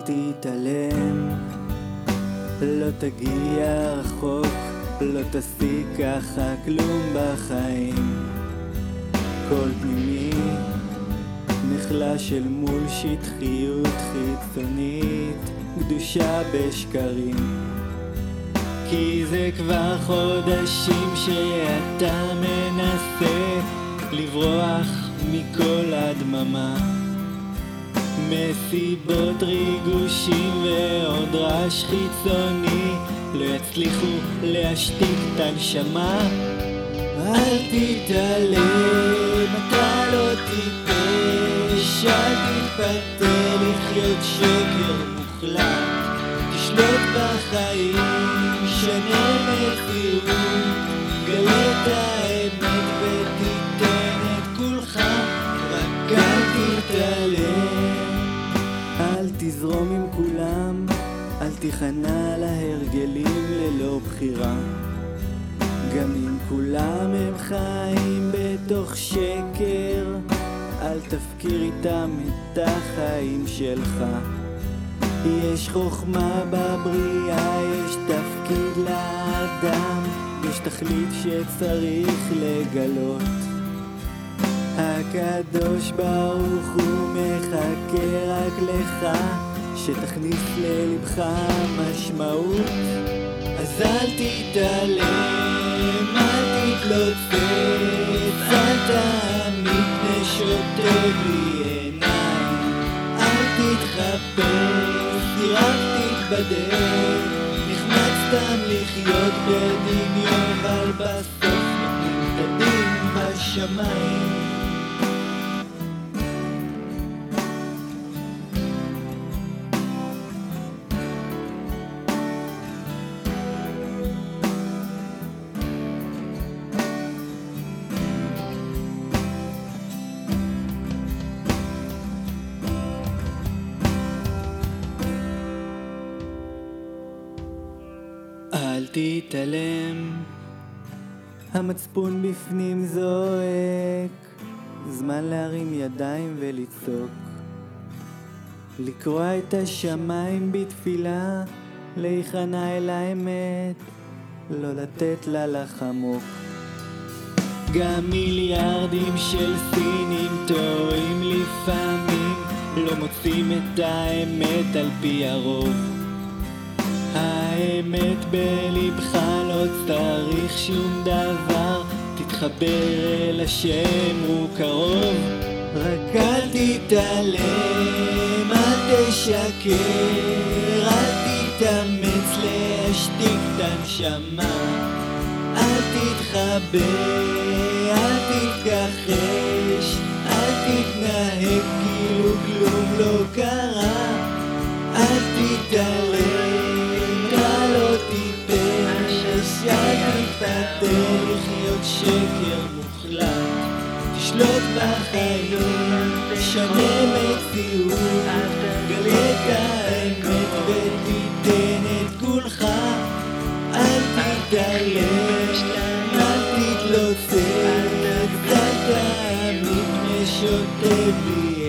תתעלם, לא תגיע רחוק, לא תשיג ככה כלום בחיים. כל פנימי נחלש אל מול שטחיות חיצונית גדושה בשקרים. כי זה כבר חודשים שאתה מנסה לברוח מכל הדממה, מסיבות ריגושים ועוד רעש חיצוני לא יצליחו להשתיק את הנשמה. אל תתעלם, אתה לא טיפש, אל תתפתה לחיות שקר מוחלט, תשלוט בחיים, שנה מציאות, גלה את האמת ותיתן את כולך, רק אל תתעלם. אל תזרום עם כולם, אל תיכנע להרגלים ללא בחירה, גם אם כולם הם חיים בתוך שקר, אל תפקיר איתם את החיים שלך. יש חוכמה בבריאה, יש תפקיד לאדם, יש תכלית שצריך לגלות. הקדוש ברוך הוא מחכה רק לך, שתכניס ללבך משמעות. אז אל תתעלם, אל תתלוצץ, אל תעמיד פני שוטה בלי עיניים, אל תתחפש, רק תתבדל, נחמד סתם לחיות בדמיון, אבל בסוף נותנים את הדין בשמיים. אל תתעלם, המצפון בפנים זועק, זמן להרים ידיים ולצעוק, לקרוע את השמיים בתפילה, להיכנע אל האמת, לא לתת לה לחמוק. גם מיליארדים של סינים טועים לפעמים, לא מוצאים את האמת על פי הרוב. האמת בלבך, לא צריך שום דבר, תתחבר אל השם, הוא קרוב. רק אל תתעלם, אל תשקר, אל תתאמץ להשתיק את הנשמה, אל תתחבא, אל תתכחש, אל תתנהג כאילו כלום לא קרה. אל תתעלם, אתה לא טיפש, אל תתפתה לחיות שקר מוחלט, תשלוט בחיים, תשנה מציאות, גלה את האמת ותיתן את כולך. אל תתעלם, אל תתלוצץ, אל תעמיד פני שוטה בלי